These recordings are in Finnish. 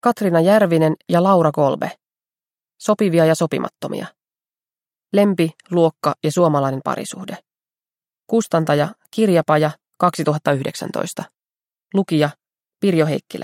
Katriina Järvinen ja Laura Kolbe. Sopivia ja sopimattomia. Lempi, luokka ja suomalainen parisuhde. Kustantaja Kirjapaja 2019. Lukija Pirjo Heikkilä.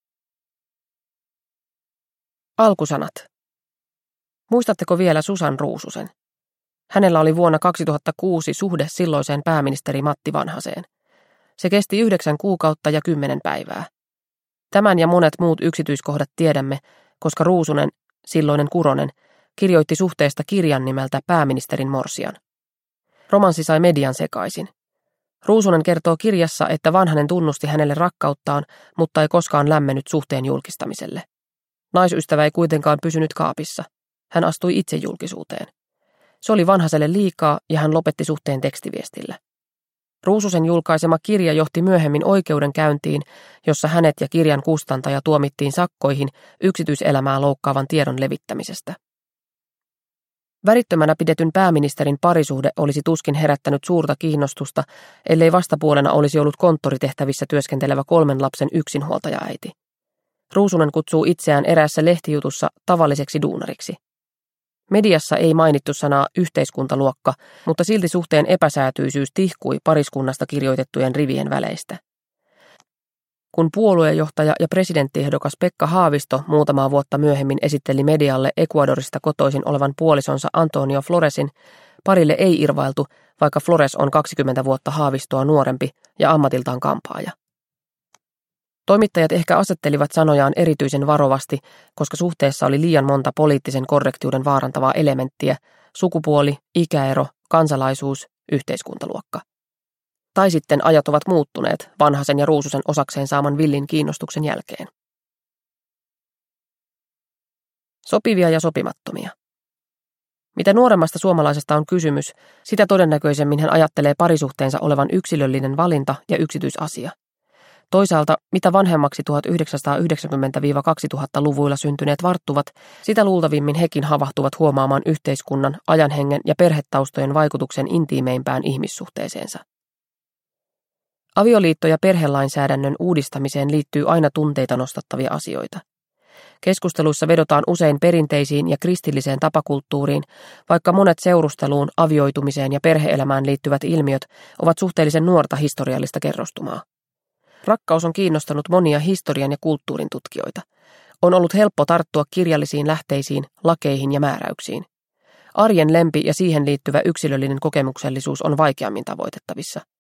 Alkusanat. Muistatteko vielä Susan Ruususen? Hänellä oli vuonna 2006 suhde silloiseen pääministeri Matti Vanhaseen. Se kesti 9 kuukautta ja 10 päivää. Tämän ja monet muut yksityiskohdat tiedämme, koska Ruusunen, silloinen Kuronen, kirjoitti suhteesta kirjan nimeltä Pääministerin morsian. Romanssi sai median sekaisin. Ruusunen kertoo kirjassa, että Vanhanen tunnusti hänelle rakkauttaan, mutta ei koskaan lämmennyt suhteen julkistamiselle. Naisystävä ei kuitenkaan pysynyt kaapissa. Hän astui itse julkisuuteen. Se oli Vanhaselle liikaa ja hän lopetti suhteen tekstiviestillä. Ruususen julkaisema kirja johti myöhemmin oikeudenkäyntiin, jossa hänet ja kirjan kustantaja tuomittiin sakkoihin yksityiselämää loukkaavan tiedon levittämisestä. Värittömänä pidetyn pääministerin parisuhde olisi tuskin herättänyt suurta kiinnostusta, ellei vastapuolena olisi ollut konttoritehtävissä työskentelevä 3 lapsen yksinhuoltajaäiti. Ruusunen kutsuu itseään eräässä lehtijutussa tavalliseksi duunariksi. Mediassa ei mainittu sanaa yhteiskuntaluokka, mutta silti suhteen epäsäätyisyys tihkui pariskunnasta kirjoitettujen rivien väleistä. Kun puoluejohtaja ja presidenttiehdokas Pekka Haavisto muutamaa vuotta myöhemmin esitteli medialle Ecuadorista kotoisin olevan puolisonsa Antonio Floresin, parille ei irvailtu, vaikka Flores on 20 vuotta Haavistoa nuorempi ja ammatiltaan kampaaja. Toimittajat ehkä asettelivat sanojaan erityisen varovasti, koska suhteessa oli liian monta poliittisen korrektiuden vaarantavaa elementtiä: sukupuoli, ikäero, kansalaisuus, yhteiskuntaluokka. Tai sitten ajat ovat muuttuneet Vanhasen ja Ruususen osakseen saaman villin kiinnostuksen jälkeen. Sopivia ja sopimattomia. Mitä nuoremmasta suomalaisesta on kysymys, sitä todennäköisemmin hän ajattelee parisuhteensa olevan yksilöllinen valinta ja yksityisasia. Toisaalta, mitä vanhemmaksi 1990-2000-luvuilla syntyneet varttuvat, sitä luultavimmin hekin havahtuvat huomaamaan yhteiskunnan, ajanhengen ja perhetaustojen vaikutuksen intiimeimpään ihmissuhteeseensa. Avioliitto- ja perhelainsäädännön uudistamiseen liittyy aina tunteita nostattavia asioita. Keskusteluissa vedotaan usein perinteisiin ja kristilliseen tapakulttuuriin, vaikka monet seurusteluun, avioitumiseen ja perhe-elämään liittyvät ilmiöt ovat suhteellisen nuorta historiallista kerrostumaa. Rakkaus on kiinnostanut monia historian ja kulttuurin tutkijoita. On ollut helppo tarttua kirjallisiin lähteisiin, lakeihin ja määräyksiin. Arjen lempi ja siihen liittyvä yksilöllinen kokemuksellisuus on vaikeammin tavoitettavissa.